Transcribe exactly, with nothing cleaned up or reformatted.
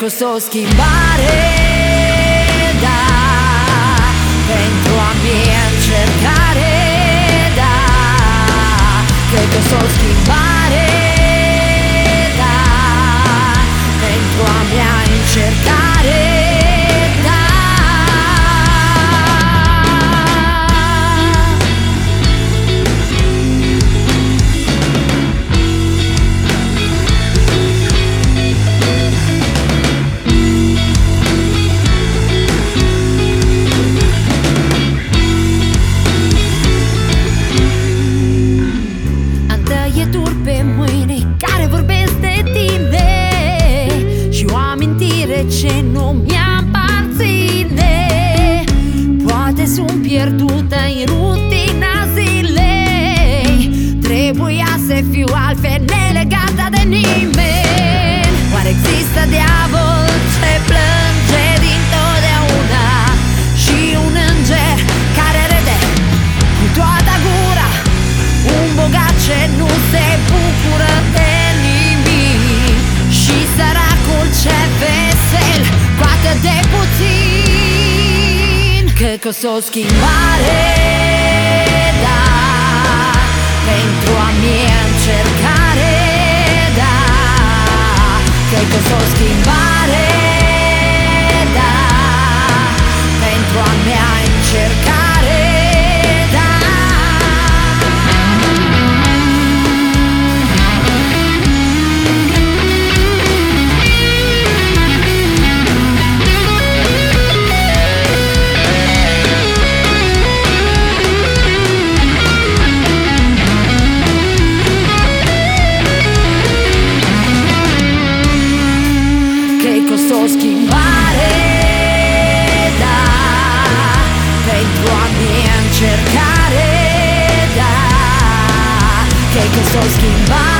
Che cosa schimbare da dentro a me cercare da che cosa schimbare da dentro a me cercare ce nu mi-am parține. Poate sunt pierdută în rutina zilei. Trebuia să fiu altfel nelegată de nimeni. Oare există diavol ce plânge dintotdeauna și un înger care râde cu toată gura? Un bogat ce nu se bucură de nimic și săracul ce vesel cu atât de puțin. Che cosa schimbare da pentru a mia încercare da che cosa schimbare da pentru a mia încercare so schimbare da pentru a mia încercare da che cosa schimbare